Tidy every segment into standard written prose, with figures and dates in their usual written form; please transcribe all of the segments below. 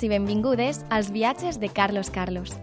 Benvinguts i benvingudes als viatges de Carlos Carlos.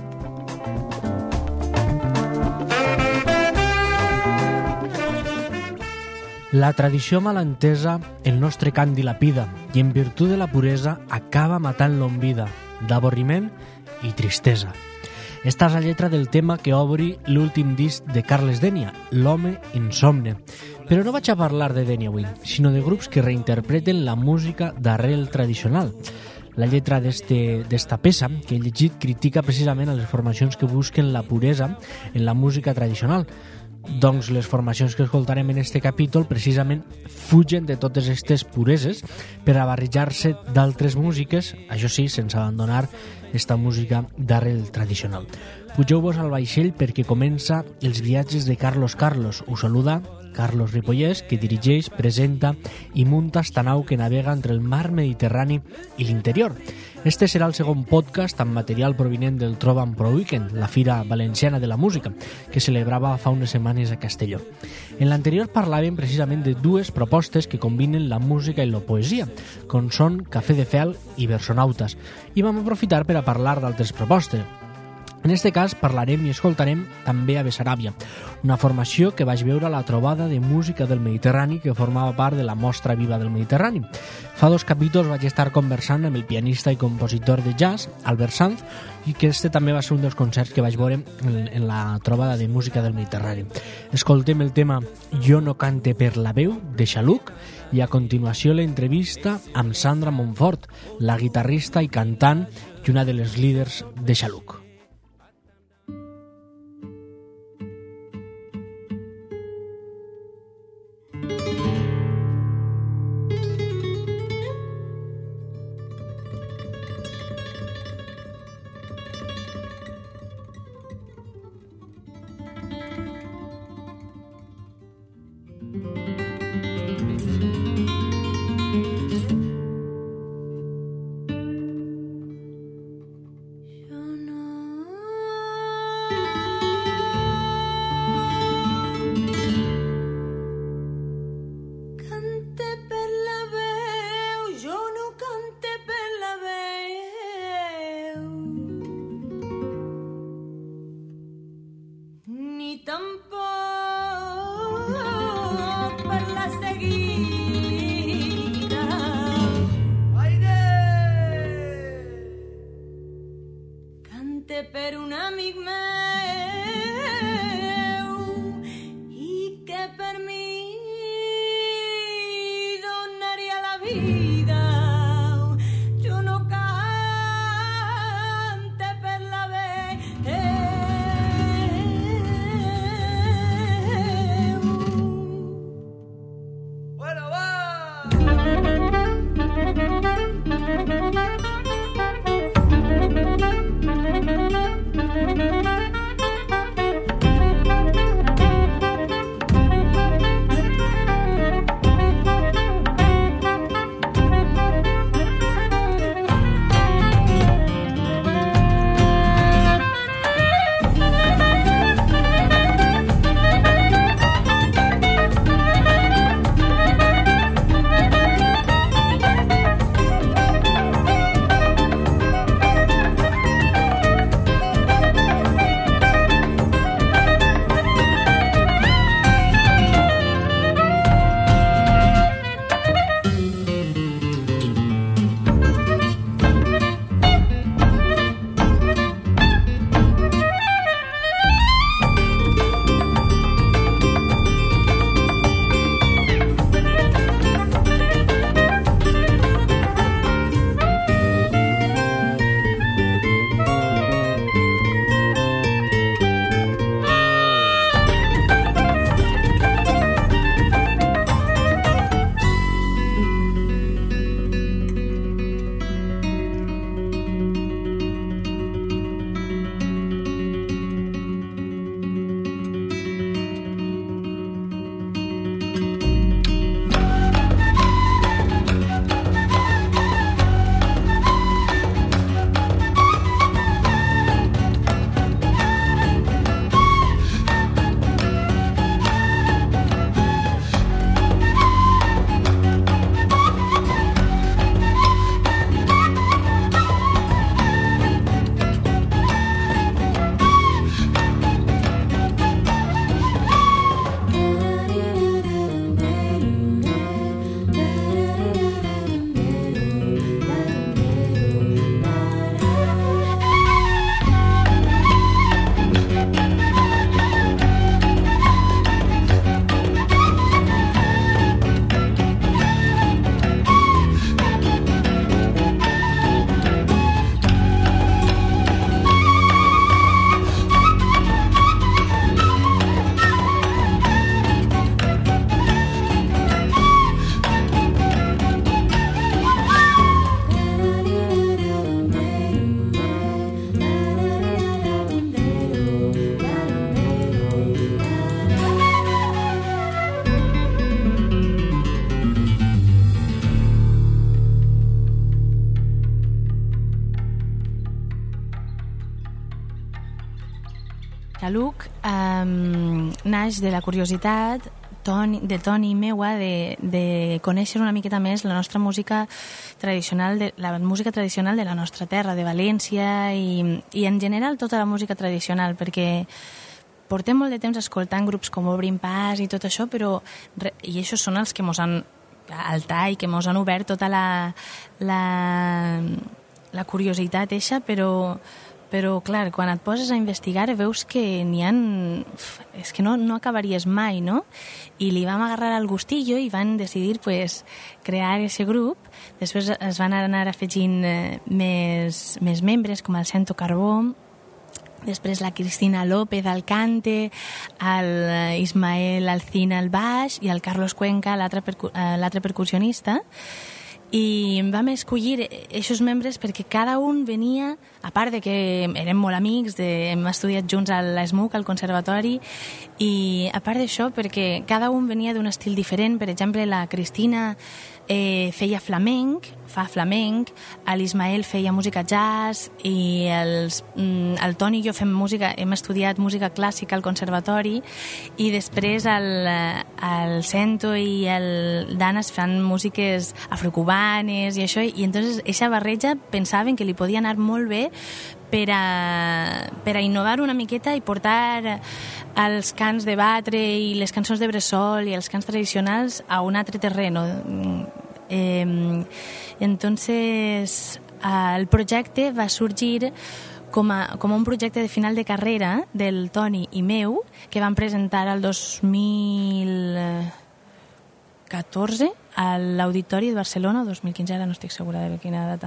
La tradició malentesa el nostre cant dilapida i en virtut de la puresa acaba matant-lo en vida, d'avorriment i tristesa. Esta és la lletra del tema que obri l'últim disc de Carles Dénia, L'home insomne. Però no vaig a parlar de Dénia avui, sinó de grups que reinterpreten la música d'arrel tradicional. La lletra d'esta peça que he llegit critica precisament a les formacions que busquen la puresa en la música tradicional. Doncs les formacions que escoltarem en este capítol precisament fugen de totes aquestes pureses per a barrejar-se d'altres músiques, això sí, sense abandonar esta música d'arrel tradicional. Pugeu-vos al vaixell perquè comença els viatges de Carlos Carlos. Us saluda Carlos Ripollès, que dirigeix, presenta i munta esta nau que navega entre el mar Mediterrani i l'interior. Este serà el segon podcast amb material provinent del Troban Pro Weekend, la fira valenciana de la música, que celebrava fa unes setmanes a Castelló. En l'anterior parlàvem precisament de dues propostes que combinen la música i la poesia, com són Cafè de Fel i Versonautas, i vam aprofitar per a parlar d'altres propostes. En este cas parlarem i escoltarem també a Bessaràbia, una formació que vaig veure a la trobada de música del Mediterrani que formava part de la Mostra Viva del Mediterrani. Fa 2 capítols vaig estar conversant amb el pianista i compositor de jazz, Albert Sanz, i que este també va ser un dels concerts que vaig veure en la trobada de música del Mediterrani. Escoltem el tema Jo no cante per la veu, de Xaluc, i a continuació l'entrevista amb Sandra Montfort, la guitarrista i cantant i una de les líders de Xaluc. Per un amic meu i que per mi donaria la vida. Jo no cante per la veu. Bueno, va! Saluc naix de la curiositat de Toni i meua de conèixer una miqueta més la nostra música tradicional, la música tradicional de la nostra terra, de València i en general tota la música tradicional, perquè portem molt de temps escoltant grups com Obrim Pas i tot això, i això són els que mos han al tall, que mos han obert tota la curiositat eixa, però clar, quan et poses a investigar veus que n'hi ha... És que no acabaries mai, no? I li vam agarrar el gustillo i van decidir crear aquest grup. Després es van anar afegint més membres, com el Sento Carbó, després la Cristina López al cante, el Ismael Alcina al baix i el Carlos Cuenca, l'altre percussionista. I vam escollir aquests membres perquè cada un venia, a part de que érem molt amics, hem estudiat junts a l'ESMUC, al conservatori, i a part d'això perquè cada un venia d'un estil diferent. Per exemple, la Cristina fa flamenc, l'Ismael feia música jazz i el Toni i jo hem estudiat música clàssica al conservatori, i després el Sento i el Danas fan músiques afrocubanes i això, i entonces eixa barreja pensaven que li podia anar molt bé per a innovar una miqueta i portar els cants de batre i les cançons de bressol i els cants tradicionals a un altre terreno. Entonces el projecte va sorgir com un projecte de final de carrera del Toni i meu, que vam presentar el 2014 a l'Auditori de Barcelona, o 2015, ara no estic segura de quina data.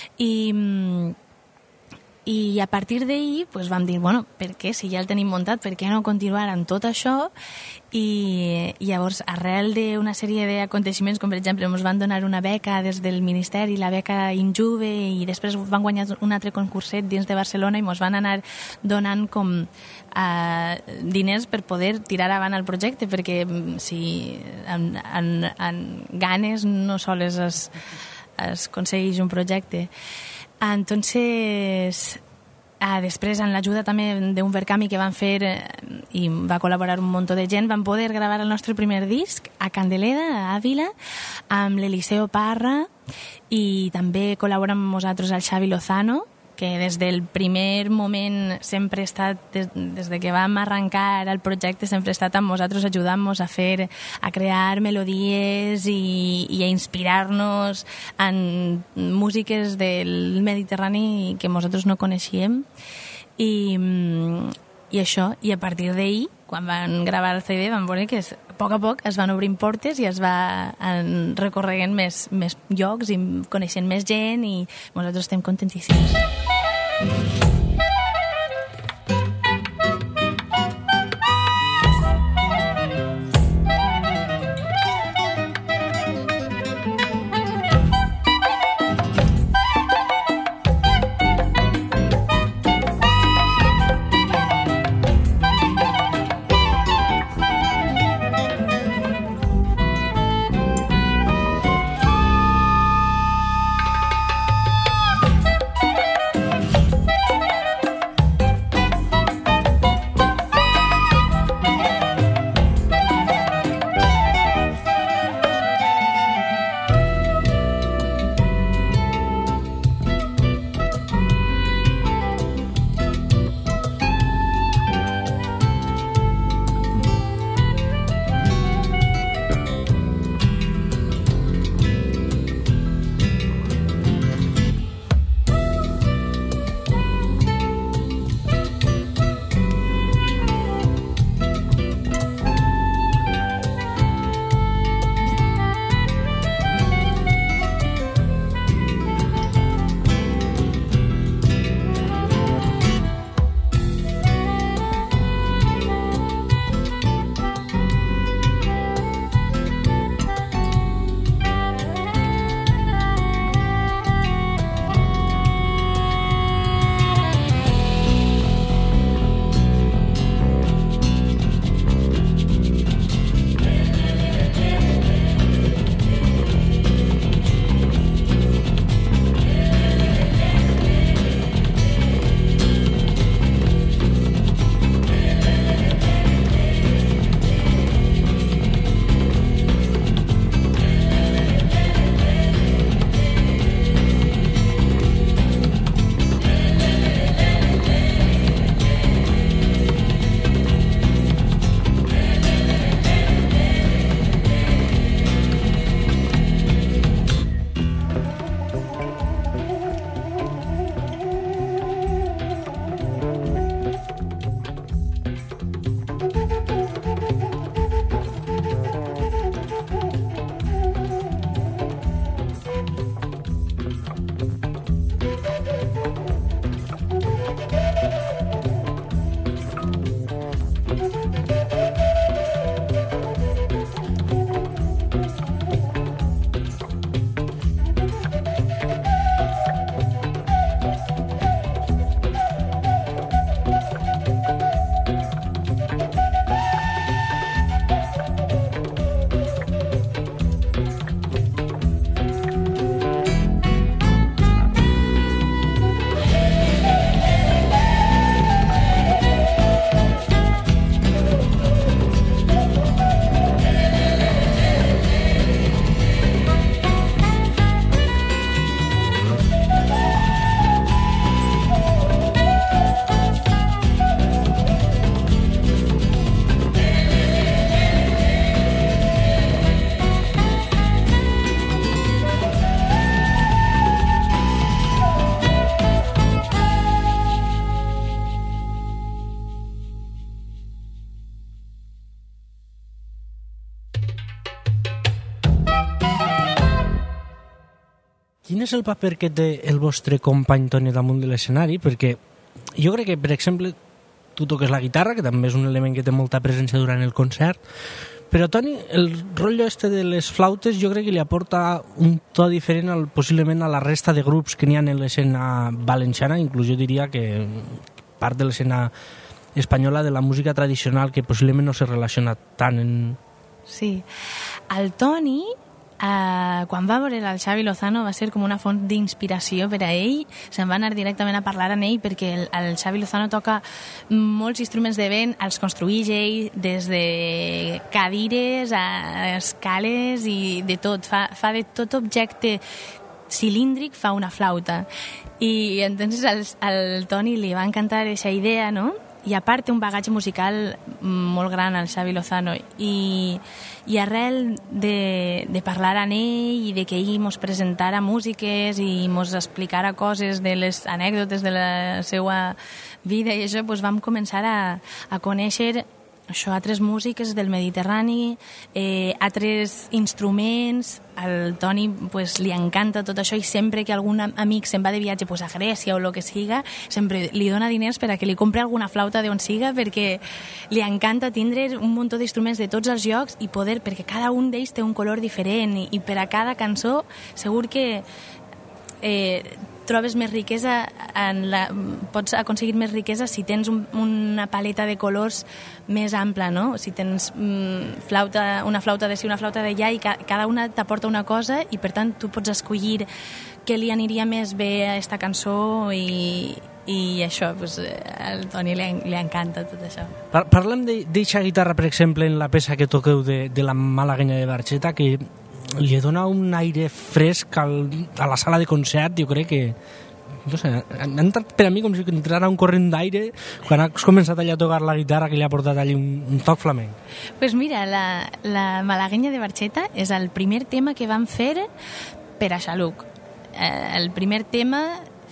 I a partir d'ahir vam dir, bueno, per què? Si ja el tenim muntat, per què no continuar amb tot això? I llavors, arrel d'una sèrie d'aconteixements, com per exemple ens van donar una beca des del Ministeri, la beca Injuve, i després van guanyar un altre concurset dins de Barcelona i ens van anar donant com diners per poder tirar avant el projecte, perquè si amb ganes no sols es aconsegueix un projecte. Entonces, després, amb l'ajuda també d'un Verkami que van fer i va col·laborar un munt de gent, vam poder gravar el nostre primer disc a Candeleda, a Àvila, amb l'Eliseo Parra, i també col·labora amb nosaltres el Xavi Lozano, que des del primer moment sempre ha estat, des de que vam arrencar el projecte, sempre ha estat amb nosaltres ajudant-nos a crear melodies i a inspirar-nos en músiques del Mediterrani que nosaltres no coneixíem. I això, i a partir d'ahir, quan van gravar el CD, vam veure que a poc es van obrint portes i es va recorregant més llocs i coneixent més gent, i nosaltres estem contentíssims. quin és el paper que té el vostre company Toni damunt de l'escenari? Perquè jo crec que, per exemple, tu toques la guitarra, que també és un element que té molta presència durant el concert, però Toni, el rotllo de les flautes jo crec que li aporta un to diferent possiblement a la resta de grups que n'hi ha en l'escena valenciana, inclús jo diria que part de l'escena espanyola de la música tradicional que possiblement no se relaciona tant en... Sí. El Toni, quan va veure el Xavi Lozano, va ser com una font d'inspiració per a ell. Se'n va anar directament a parlar amb ell perquè el Xavi Lozano toca molts instruments de vent, els construïx ell, des de cadires a escales i de tot. Fa de tot objecte cilíndric, fa una flauta. I entonces al Toni li va encantar aquesta idea, no? I a part té un bagatge musical molt gran, el Xavi Lozano, i arrel de parlar amb ell i de que ell mos presentara músiques i mos explicara coses de les anècdotes de la seva vida i això, doncs vam començar a conèixer això, altres músiques del Mediterrani, altres instruments. Al Toni pues, li encanta tot això i sempre que algun amic se'n va de viatge pues, a Grècia o el que siga, sempre li dona diners per a que li compri alguna flauta d'on siga perquè li encanta tindre un munt d'instruments de tots els llocs i poder, perquè cada un d'ells té un color diferent i per a cada cançó segur que trobes més riquesa, pots aconseguir més riquesa si tens una paleta de colors més ampla, no? Si tens una flauta d'ací, una flauta d'allà i cada una t'aporta una cosa i per tant tu pots escollir què li aniria més bé a aquesta cançó i això, pues, al Toni li encanta tot això. Parlem d'eixa guitarra, per exemple, en la peça que toqueu de la Malaguenya de Barxeta, que li dona un aire fresc a la sala de concert. Jo crec que no sé, han entrat per a mi com si entrara un corrent d'aire quan has començat allà a tocar la guitarra, que li ha portat allà un toc flamenc. Pues mira, la Malaguenya de Barxeta és el primer tema que vam fer per a Xaluc. El primer tema,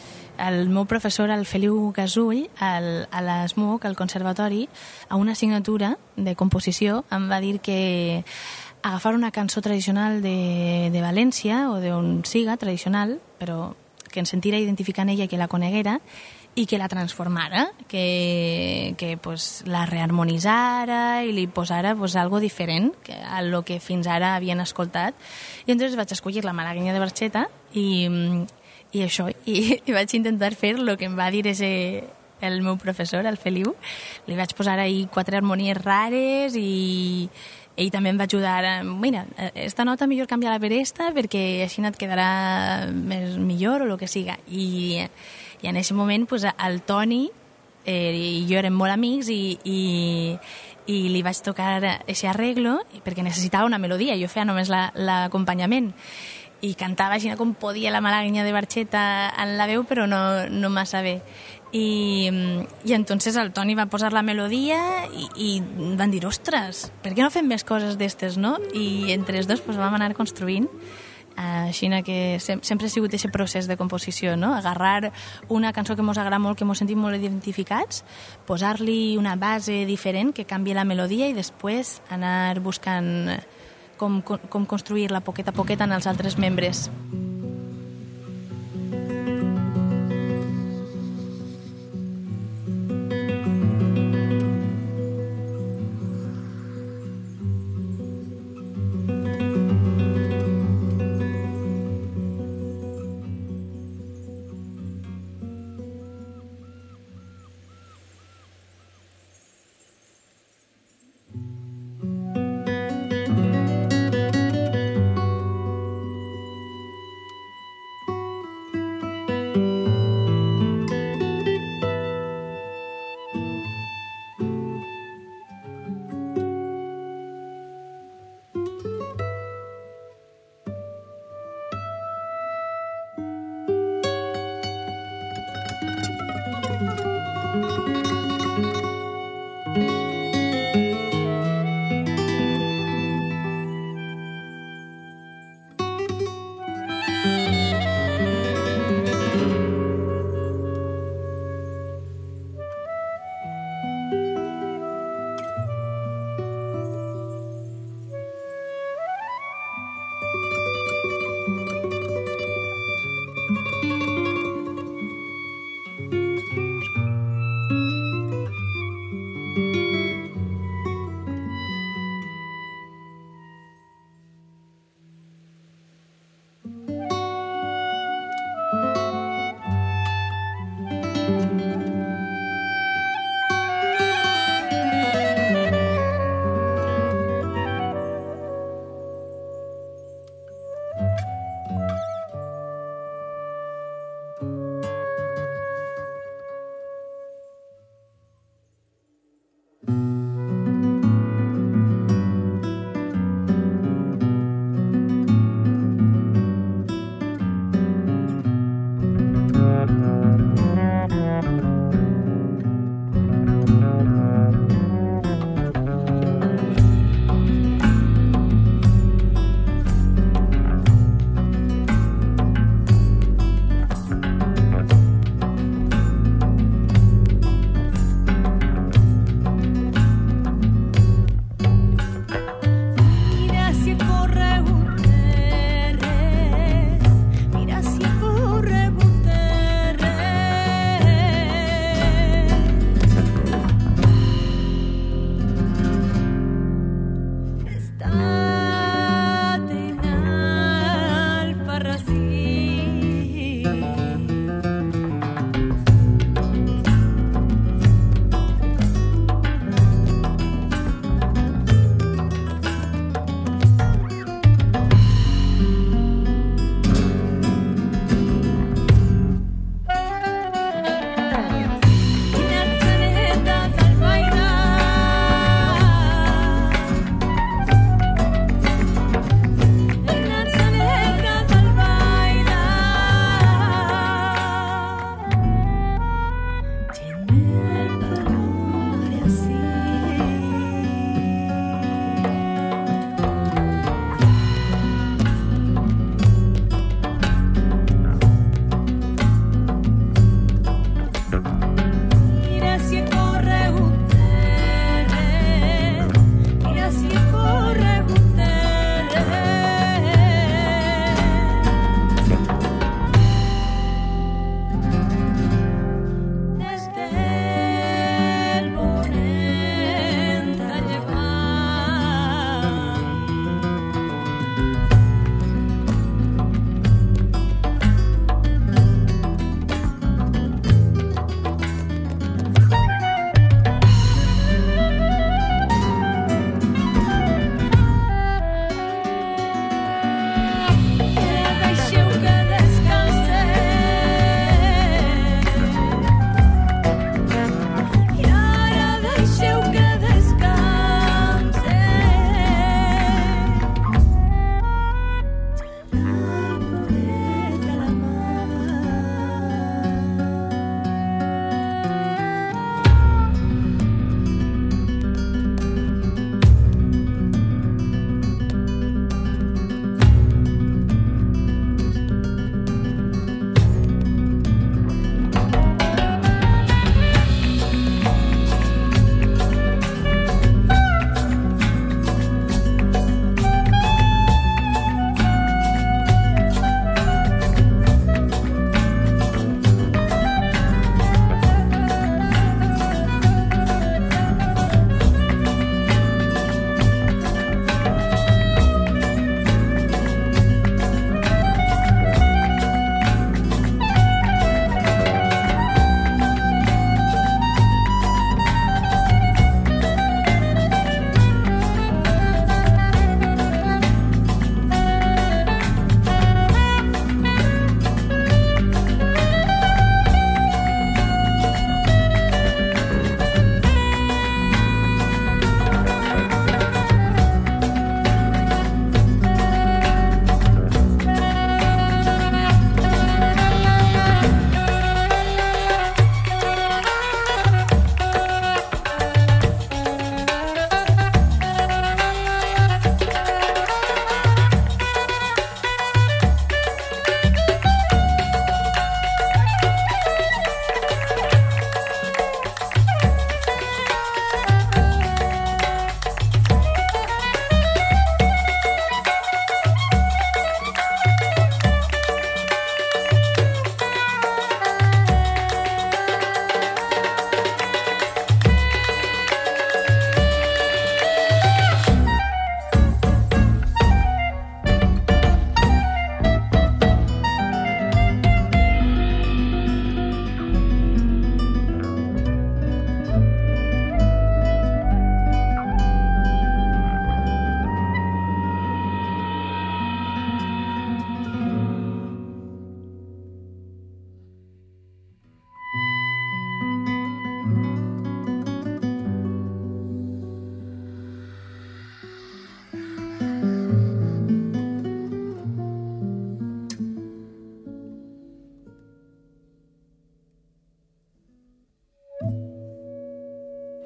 el meu professor, el Feliu Gasull, a l'ESMUC, al Conservatori, a una assignatura de composició, em va dir que agafar una cançó tradicional de València o d'on siga tradicional, però que ens sentira identificant ella i que la coneguera i que la transformara, que pues, la reharmonitzara i li posara pues, algo diferent a lo que fins ara havien escoltat. I entonces vaig escollir la Malaguenya de Barxeta i això, i vaig intentar fer el que em va dir el meu professor, el Feliu. Li vaig posar ahí 4 harmonies rares i ell també em va ajudar mira, esta nota millor canviar-la per esta perquè així et quedarà millor o el que siga. I en aquest moment pues, el Toni i jo érem molt amics i li vaig tocar aquest arreglo perquè necessitava una melodia, jo feia només l'acompanyament i cantava així com podia la Malaguenya de Barxeta en la veu, però no massa bé. I entonces el Toni va posar la melodia i van dir, ostres, per què no fem més coses d'estes, no? I entre els dos pues, vam anar construint, així que sempre ha sigut aquest procés de composició, no? Agarrar una cançó que mos agrada molt, que mos sentim molt identificats, posar-li una base diferent que canvi la melodia i després anar buscant com construir-la poquet a poquet en els altres membres.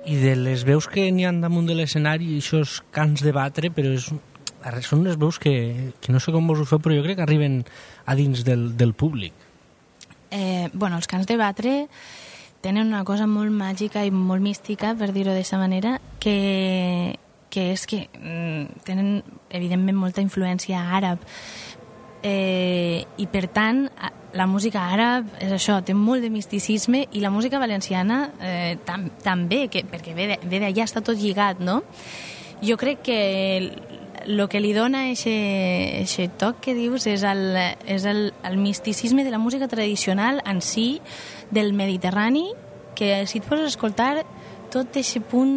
I de les veus que n'hi ha damunt de l'escenari, aquests cants de batre, però són unes veus que no sé com vos ho feu, però jo crec que arriben a dins del públic. Bueno, els cants de batre tenen una cosa molt màgica i molt mística, per dir-ho d'aquesta manera, que és que tenen, evidentment, molta influència àrab. I, per tant, la música àrab és això, té molt de misticisme, i la música valenciana també, perquè ve d'allà, està tot lligat, no? Jo crec que el que li dona aquest toc que dius és el misticisme de la música tradicional en si, del Mediterrani, que si et poses a escoltar tot aquest punt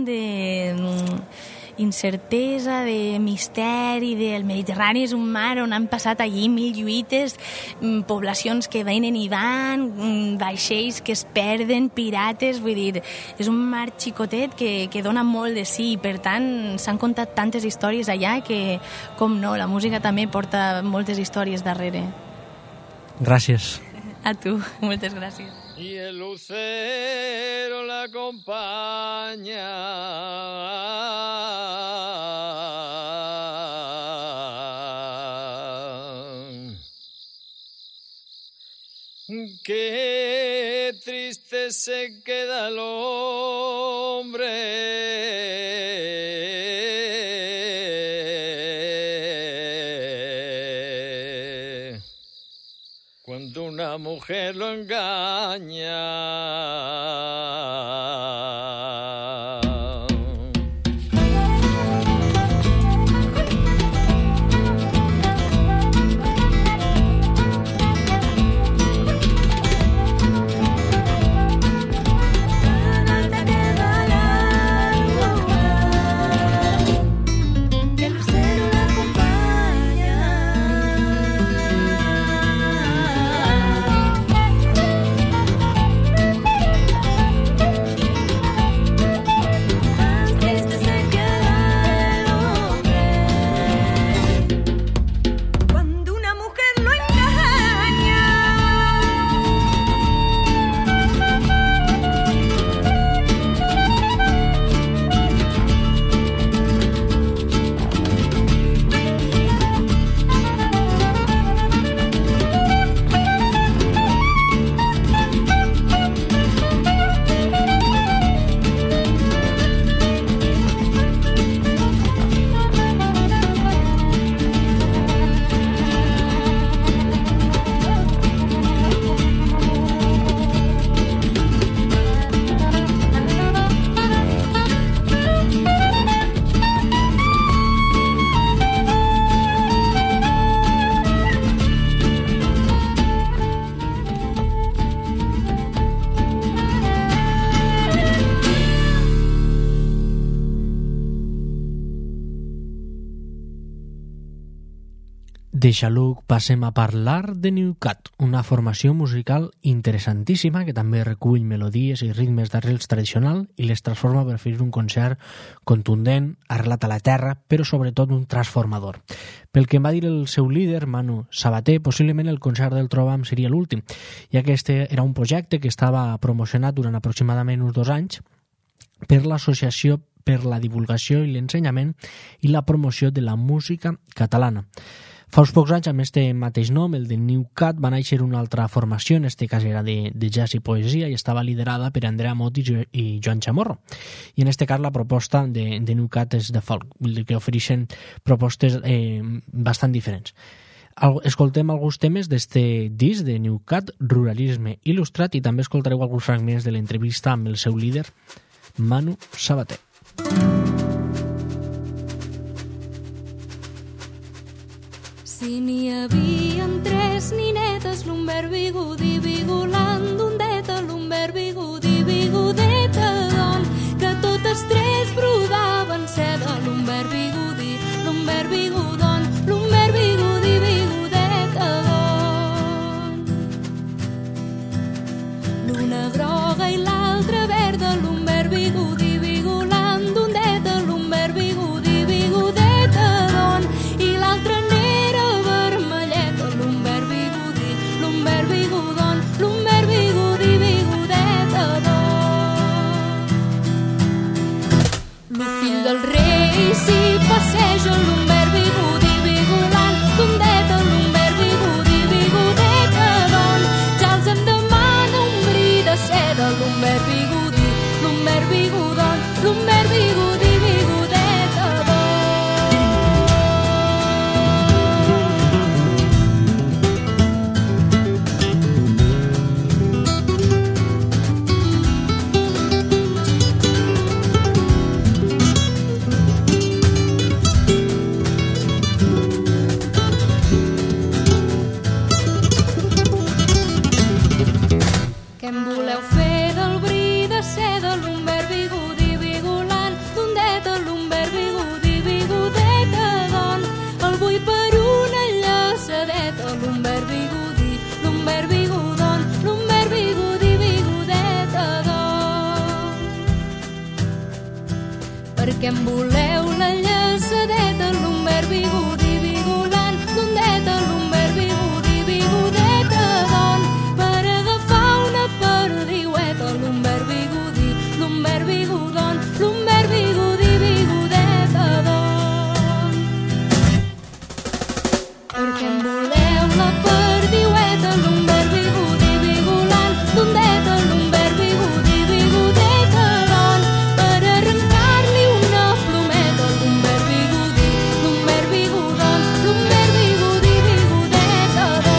incertesa, de misteri, del Mediterrani és un mar on han passat allí 1000 lluites, poblacions que venen i van, vaixells que es perden, pirates, vull dir, és un mar xicotet que dona molt de sí, i per tant s'han contat tantes històries allà que, com no, la música també porta moltes històries darrere. Gràcies. A tu, moltes gràcies. Y el lucero la acompaña. Qué triste se queda el hombre cuando una mujer lo engaña. De Xaluc passem a parlar de New Cat, una formació musical interessantíssima que també recull melodies i ritmes d'arrels tradicional i les transforma per fer un concert contundent, arrelat a la terra, però sobretot un transformador. Pel que em va dir el seu líder, Manu Sabater, possiblement el concert del Trobam seria l'últim, ja que este era un projecte que estava promocionat durant aproximadament uns 2 anys per l'Associació per la Divulgació i l'Ensenyament i la Promoció de la Música Catalana. Fa uns pocs anys, amb este mateix nom, el de New Cat, va néixer una altra formació, en este cas era de jazz i poesia, i estava liderada per Andrea Mot i Joan Chamorro. I en este cas la proposta de New Cat és de folk, que ofereixen propostes bastant diferents. Escoltem alguns temes d'este disc de New Cat, Ruralisme Il·lustrat, i també escoltareu alguns fragments de l'entrevista amb el seu líder, Manu Sabater. Si n'hi havia 3 ninetes, l'Humbert Bigudí, Bigulant, d'ondeta, l'Humbert Bigudí, Bigudeta, don, que totes 3 brodaven seda, l'Humbert Bigudí, l'Humbert Bigudon, l'Humbert Bigudí, Bigudeta, don. L'una groga i l'altra verda, l'Humbert Bigudí, Bigulant, d'ondeta, l'Humbert Bigudí, Bigudeta, don, i l'altra l'Humbert Bigudon, l'Humbert Bigudí, Bigudeta, Perquè em voleu la llaçadeta, l'Humbert Bigudi, Vigolant, l'ondeta, l'Humbert Bigudi, Bigodeta, don, per agafar una perdiueta, l'Humbert Bigudi, l'Humbert Bigodon, l'Humbert Bigudi, Bigodeta, don. Perquè em voleu la perdiueta, l'Humbert Bigudi, Vigolant, l'ondeta, l'Humbert Bigudi, Bigodeta, don, per arrencar-li una plometa, l'Humbert Bigudi, l'Humbert Bigodon, l'Humbert Bigudi, Bigodeta, don.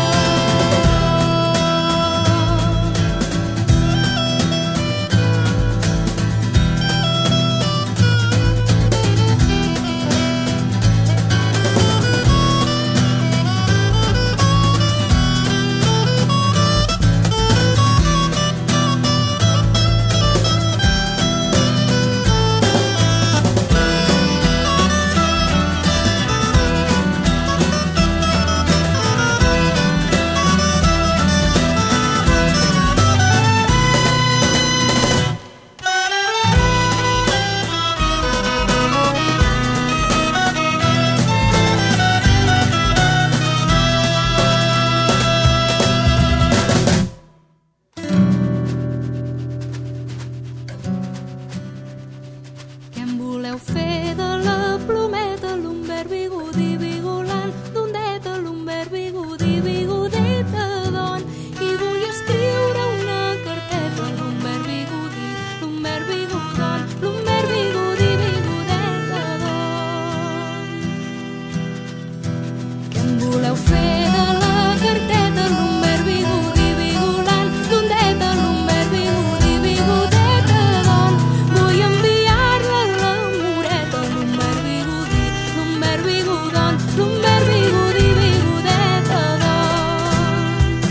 Què em voleu fer de la plometa, l'Humbert Bigudi, Vigolant, l'ondeta, l'Humbert Bigudi, Bigodeta, don, i vull escriure una carteta, l'Humbert Bigudi, l'Humbert Bigodon, l'Humbert Bigudi, Bigodeta, don. Què em voleu fer de la carteta, l'Humbert Bigudi, Vigolant, l'ondeta, l'Humbert Bigudi, Bigodeta, don, vull enviar-la a la Moreta, l'Humbert Bigudi, l'Humbert Bigodon, l'Humbert Bigudi, Bigodeta, don.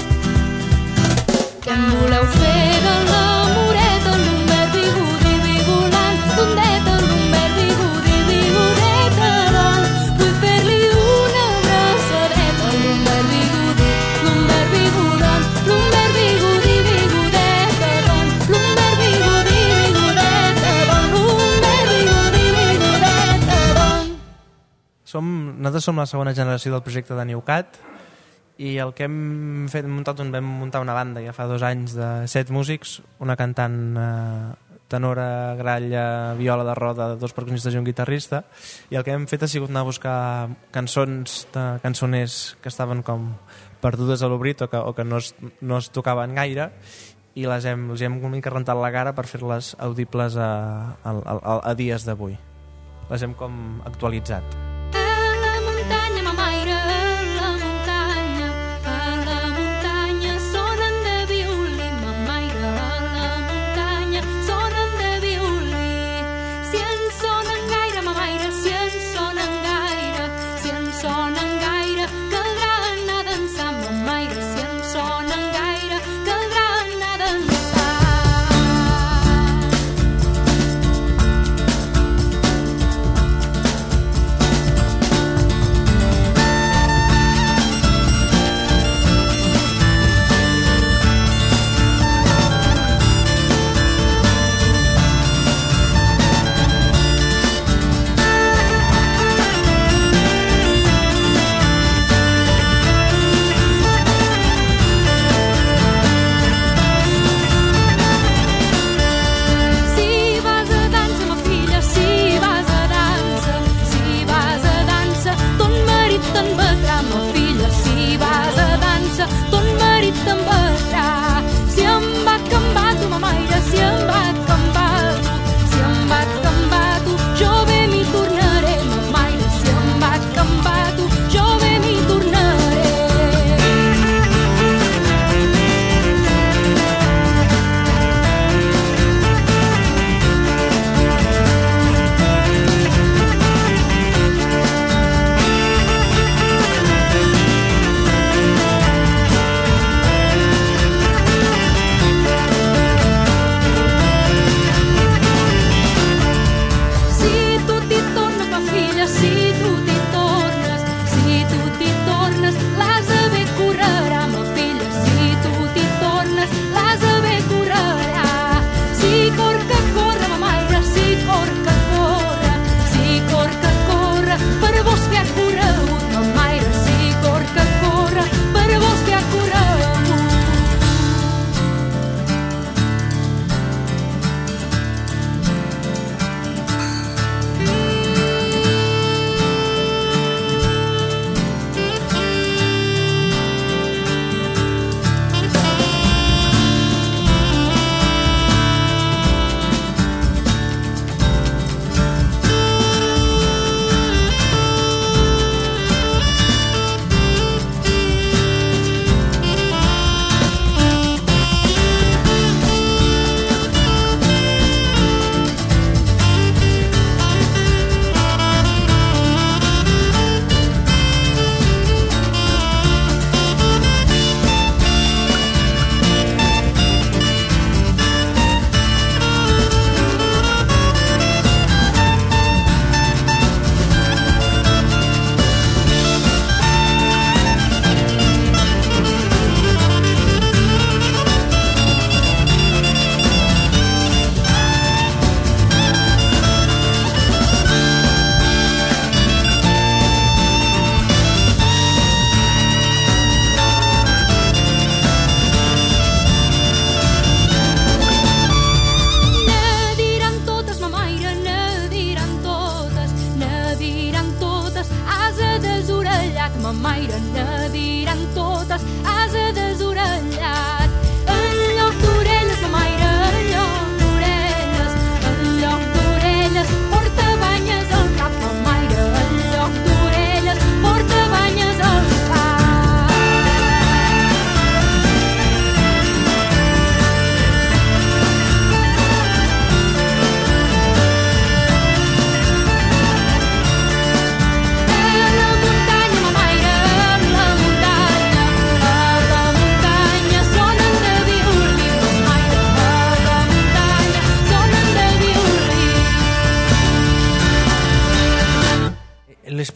Què em voleu fer de la Moreta, l'Humbert Bigudi, Vigolant, l'ondeta, l'Humbert Bigudi, Bigodeta, don, vull fer-li una abraçadeta, l'Humbert Bigudi, l'Humbert Bigodon, l'Humbert Bigudi, Bigodeta, don, l'Humbert Bigudi, Bigodeta, don, l'Humbert Bigudi, Bigodeta, don. Nosaltres som la segona generació del projecte de Neucat i el que hem fet, vam muntar una banda ja fa 2 anys de 7 músics, una cantant tenora, gralla, viola de roda, 2 percussionistes i un guitarrista, i el que hem fet ha sigut anar a buscar cançons de cançoners que estaven com perdudes a l'obrit o que no es tocaven gaire, i els hem una mica rentat la cara per fer-les audibles a dies d'avui. Les hem com actualitzat. A la muntanya, mamaire, a la muntanya sonen de violí, mamaire, a la muntanya sonen de violí. Si en sonen gaire, mamaire, si en sonen gaire, si en sonen gaire, caldrà anar a dansar, mamaire, si en sonen gaire, caldrà anar a dansar.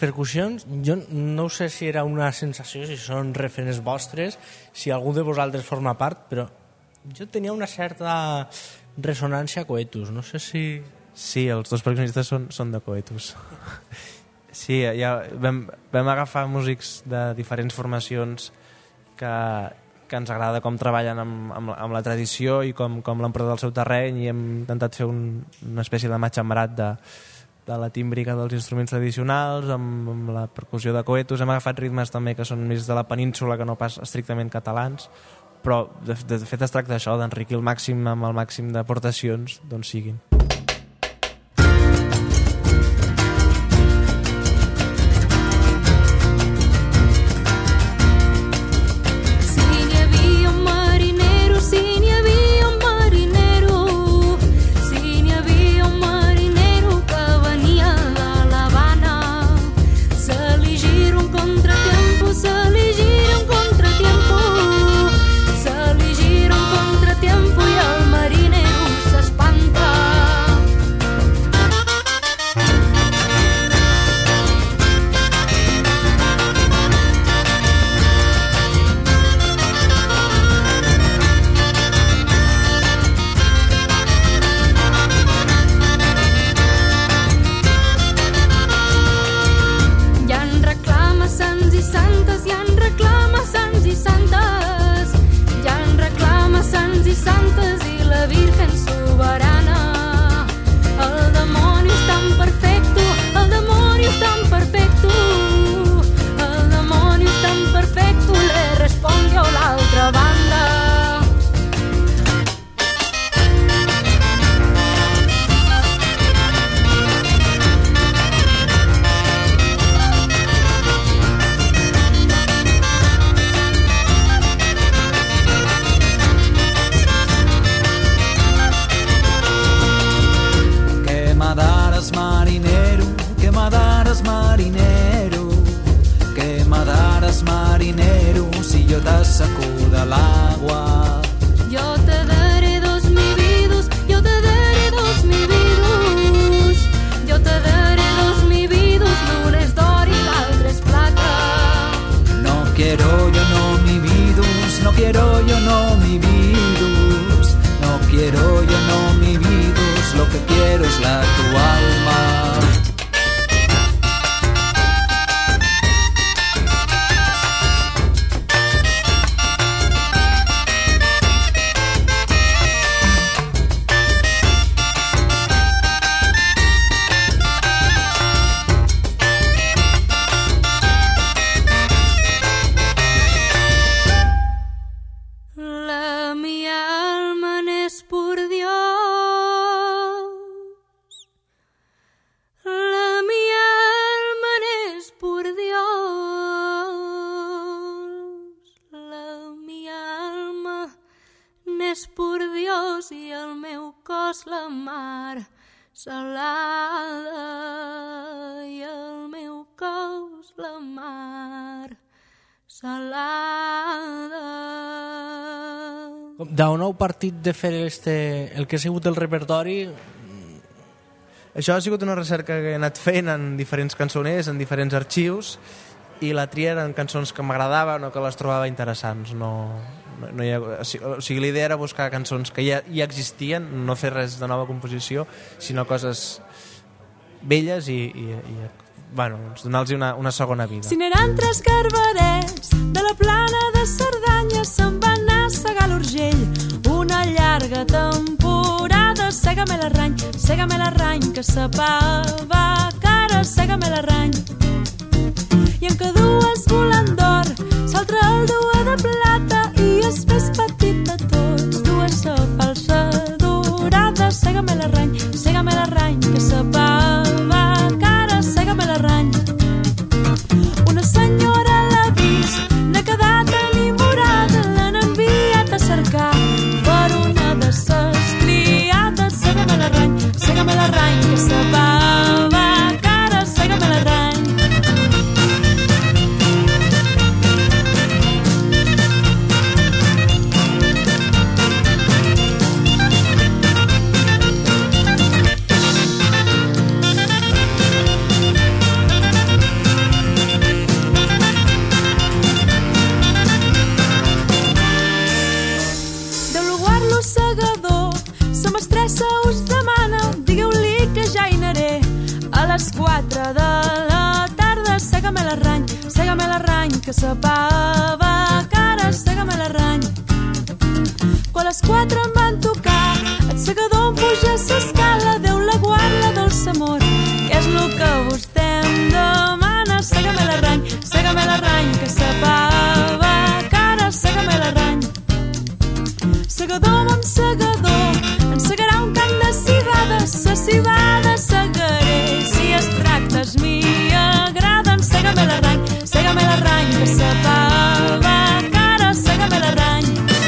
percussions, jo no sé si era una sensació, si són referents vostres, si algú de vosaltres forma part, però jo tenia una certa ressonància a Coetus, no sé si... Sí, els dos percussionistes són de Coetus. Sí, ja vam agafar músics de diferents formacions que ens agrada com treballen amb la tradició i com l'empresa del seu terreny, i hem intentat fer una espècie de matxembrat de la tímbrica dels instruments tradicionals amb la percussió de Coetus. Hem agafat ritmes també que són més de la península que no pas estrictament catalans, però de fet es tracta d'això, d'enriquir el màxim amb el màxim d'aportacions d'on siguin. és pur Dios i el meu cos la mar salada i el meu cos la mar salada. D'on heu partit de fer el que ha sigut el repertori? Això ha sigut una recerca que he anat fent en diferents cançoners, en diferents arxius, i la tria eren cançons que m'agradaven o que les trobava interessants. No hi ha, o sigui, l'idea era buscar cançons que ja existien, no fer res de nova composició, sinó coses velles i bueno, donar-los una segona vida. Si n'eren 3 garberets de la plana de Cerdanya se'n van a segar l'Urgell una llarga temporada. Sega-me l'arrany que s'apava cara, sega-me l'arrany. I en que dues volant d'or, s'altre el dua de plata i és més petit de tots, dues sa falsa dorada. Sega-me l'arrany que s'apava cara, sega-me l'arrany. Una senyora l'ha vist, n'ha quedat enamorada, l'han enviat a cercar per una de ses criades. Sega-me l'arrany que s'apava cara, sega-me l'arrany. les 4 de la tarda, sega-me l'arrany, que s'apava cara, sega-me l'arrany. Quan les 4 em van tocar, el segador em puja a s'escala, Déu la guarda, dolç amor, què és lo que vostè em demana? Sega-me l'arrany, que s'apava cara, sega-me l'arrany. Segador amb segador, ensegarà un camp de civades, sa civada segaré, si es tracta es mi agraden. Sega-me l'arrany, que s'apava cara, sega-me l'arrany.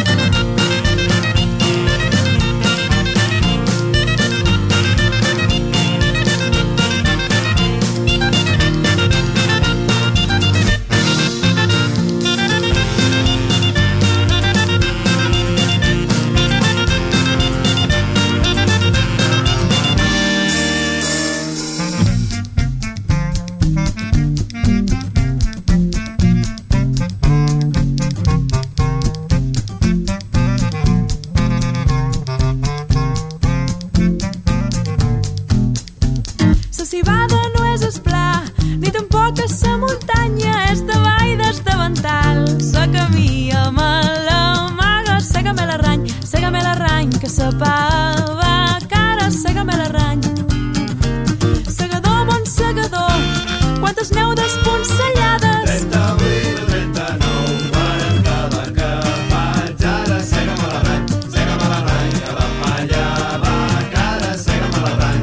Sa muntanya és de vall d'esdavantal, sa camí amb la maga. Sega-me l'arrany, que s'apava cara, sega-me l'arrany. Segador, bon segador, quantes n'heu desponsellades? 38 o 39 per en cada que faig ara. Sega-me l'arrany, que la palla va cara, sega-me l'arrany.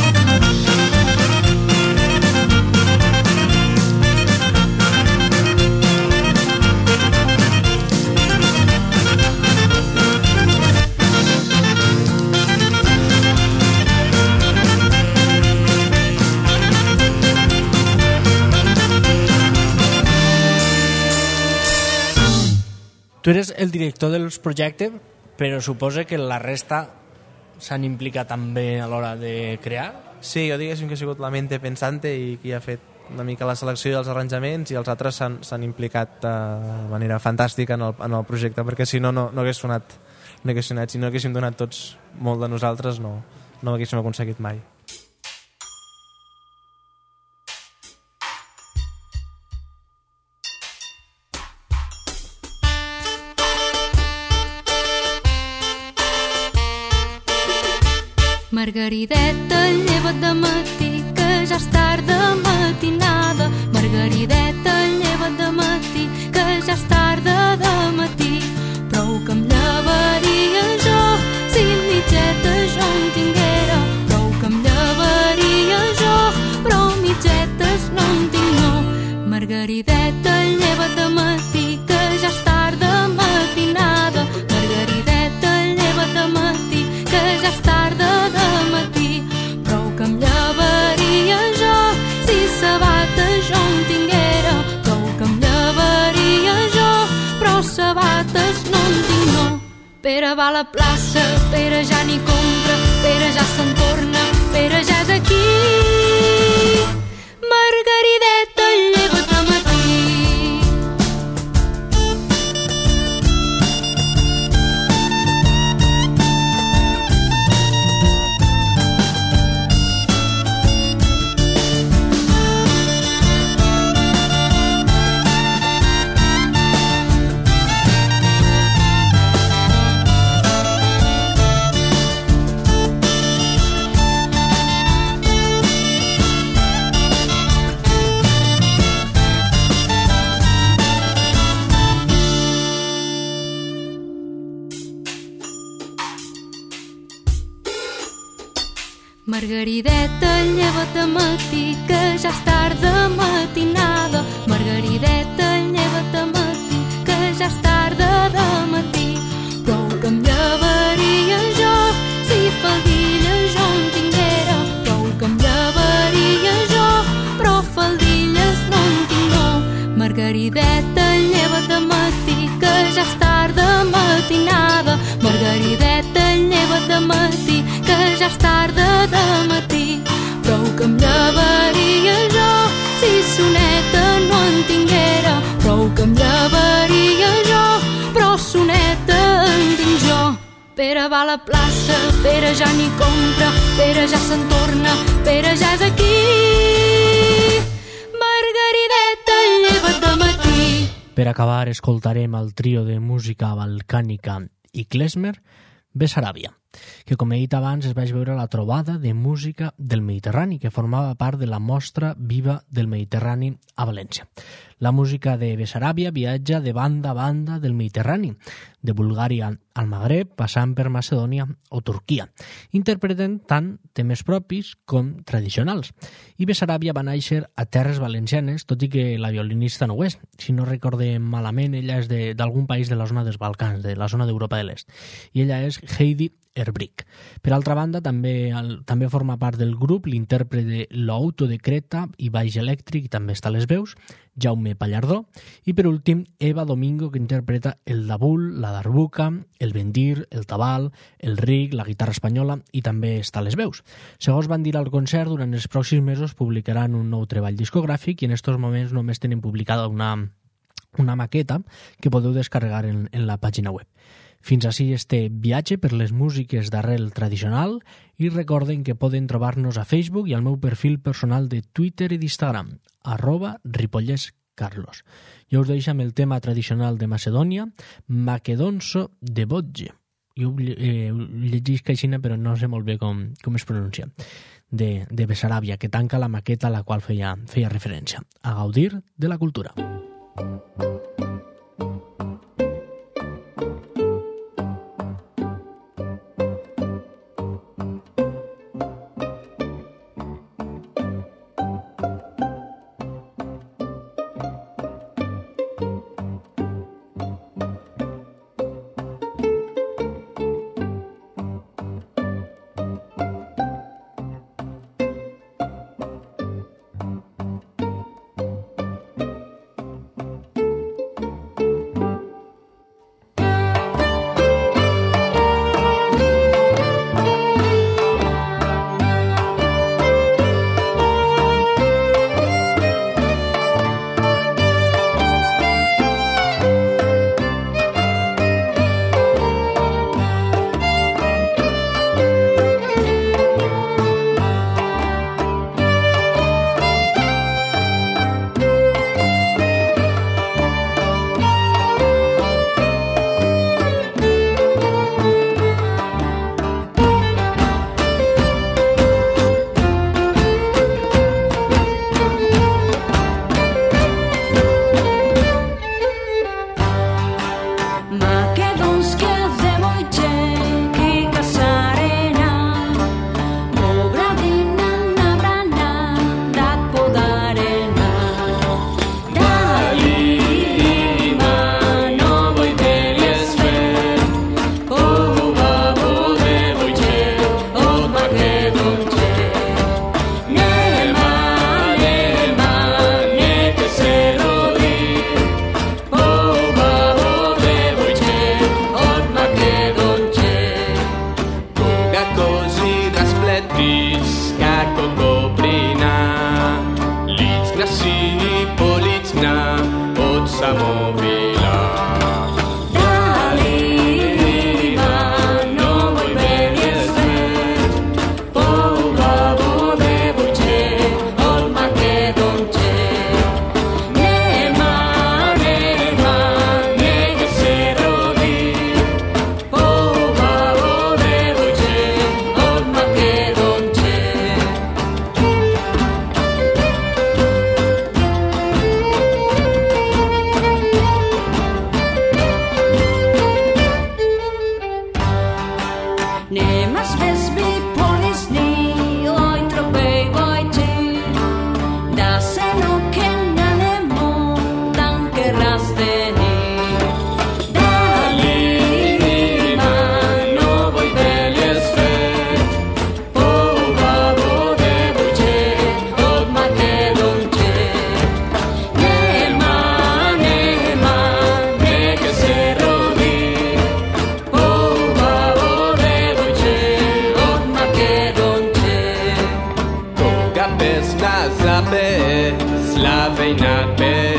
Tu eres el director dels projectes, però suposa que la resta s'han implicat també a l'hora de crear? Sí, jo diguéssim que he sigut la mente pensante i qui ha fet una mica la selecció dels arranjaments, i els altres s'han implicat de manera fantàstica en el projecte, perquè si no hagués sonat, si no haguéssim donat tots molt de nosaltres, no ho haguéssim aconseguit mai. Margarideta, lleva't de matí, que ja és tard de matinada. Margarideta, lleva't de matí, que ja és tard de matí. Prou que em llevaria jo, si mitgetes jo en tinguera. Prou que em llevaria jo, però mitgetes no en tinc, no. Margarideta, lleva't de matí, que ja és tard de matinada. Margarideta, lleva't de matí, que ja és tard de matí. Prou que em llevaria jo, si sabates jo en tinguera. Prou que em llevaria jo, però sabates no en tinc, no. Pere va a la plaça, Pere ja n'hi compra, Pere ja se'n torna, Pere ja és aquí. Margarideta, lleva't de matí. Margarideta, lleva't de matí, que ja és tard de matinada. Margarideta, lleva't de matí, que ja és tard de matí. Prou que em llevaria jo, si faldilles jo en tinguera. Prou que em llevaria jo, però faldilles no en tinc, no. Margarideta, lleva't de matí, que ja és tard de matinada. Margarideta, lleva't de matí, que ja és tard de matí. Prou que em llevaria jo, si soneta no en tinguera. Prou que em llevaria jo, però soneta en tinc jo. Pere va a la plaça, Pere ja n'hi compra, Pere ja se'n torna, Pere ja és aquí. Per acabar, escoltarem el trio de música balcànica i klezmer, Bessaràbia, que, com he dit abans, es vaig veure a la trobada de música del Mediterrani, que formava part de la Mostra Viva del Mediterrani a València. La música de Bessaràbia viatja de banda a banda del Mediterrani, de Bulgària al Magreb, passant per Macedònia o Turquia, interpreten tant temes propis com tradicionals. I Bessaràbia va néixer a terres valencianes, tot i que la violinista no ho és. Si no recordem malament, ella és d'algun país de la zona dels Balcans, de la zona d'Europa de l'Est. I ella és Heidi Erbrick. Per altra banda, també forma part del grup l'intèrpret de l'Auto de Creta i baix elèctric, i també està a les veus, Jaume Pallardó, i per últim Eva Domingo, que interpreta el dabul, la darbuka, el bendir, el tabal, el ric, la guitarra espanyola, i també està a les veus. Segons van dir al concert, durant els pròxims mesos publicaran un nou treball discogràfic i en estos moments només tenen publicada una maqueta que podeu descarregar en la pàgina web. Fins ací este viatge per les músiques d'arrel tradicional i recorden que poden trobar-nos a Facebook i al meu perfil personal de Twitter i d'Instagram, @ripollescarlos. Jo us deixo amb el tema tradicional de Macedònia, Makedonso de Bodje. Jo ho llegisc així, però no sé molt bé com es pronuncia, de Bessaràbia, que tanca la maqueta a la qual feia referència. A gaudir de la cultura. Slavej na